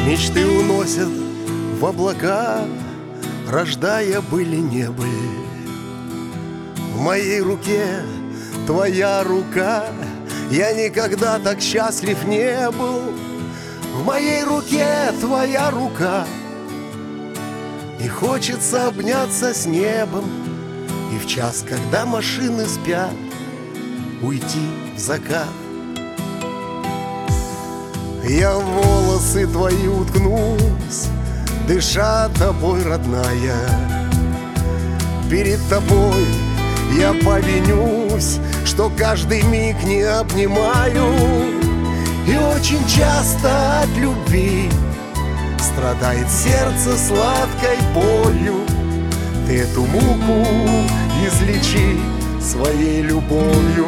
Мечты уносят в облака, рождая быль и не быль. В моей руке твоя рука, я никогда так счастлив не был. В моей руке твоя рука, и хочется обняться с небом. И в час, когда машины спят, уйти в закат. Я в волосы твои уткнусь, дыша тобой, родная. Перед тобой я повинюсь, что каждый миг не обнимаю. И очень часто от любви страдает сердце сладкой болью. Ты эту муку излечи своей любовью.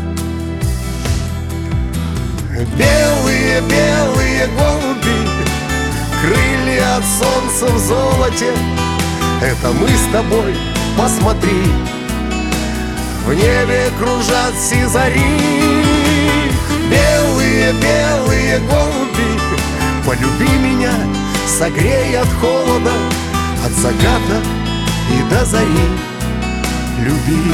Белые, белые голуби, крылья от солнца в золоте. Это мы с тобой, посмотри, в небе кружат сизари. Белые, белые голуби, полюби меня, согрей от холода, от заката и до зари. Люби.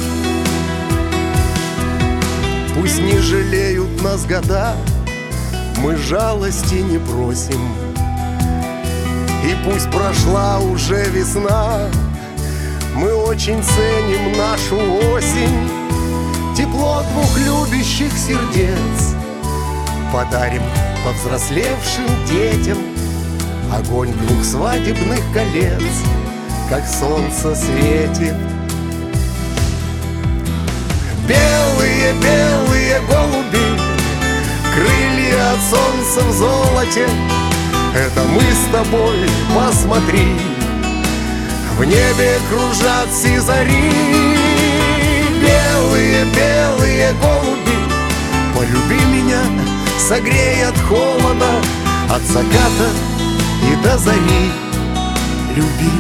Пусть не жалеют нас года, мы жалости не просим. И пусть прошла уже весна, мы очень ценим нашу осень. Тепло двух любящих сердец подарим повзрослевшим детям. Огонь двух свадебных колец, как солнце светит. Белые, белые голуби, крылья от солнца в золоте. Это мы с тобой, посмотри, в небе кружат сизари. Белые, белые голуби, полюби меня, согрей от холода, от заката и до зари. Люби.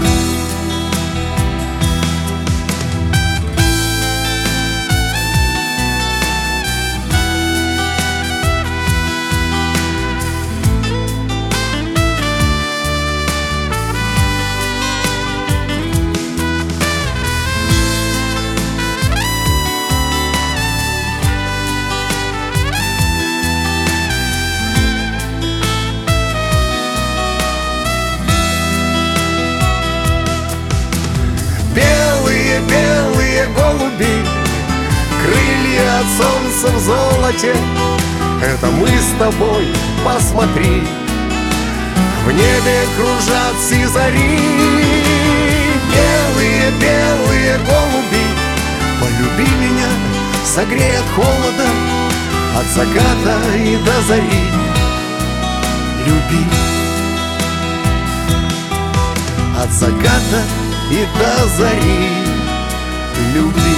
Белые голуби, крылья от солнца в золоте. Это мы с тобой, посмотри, в небе кружат сизари. Белые, белые голуби, полюби меня, согрей от холода, от заката и до зари. Люби. От заката и до зари. Люби.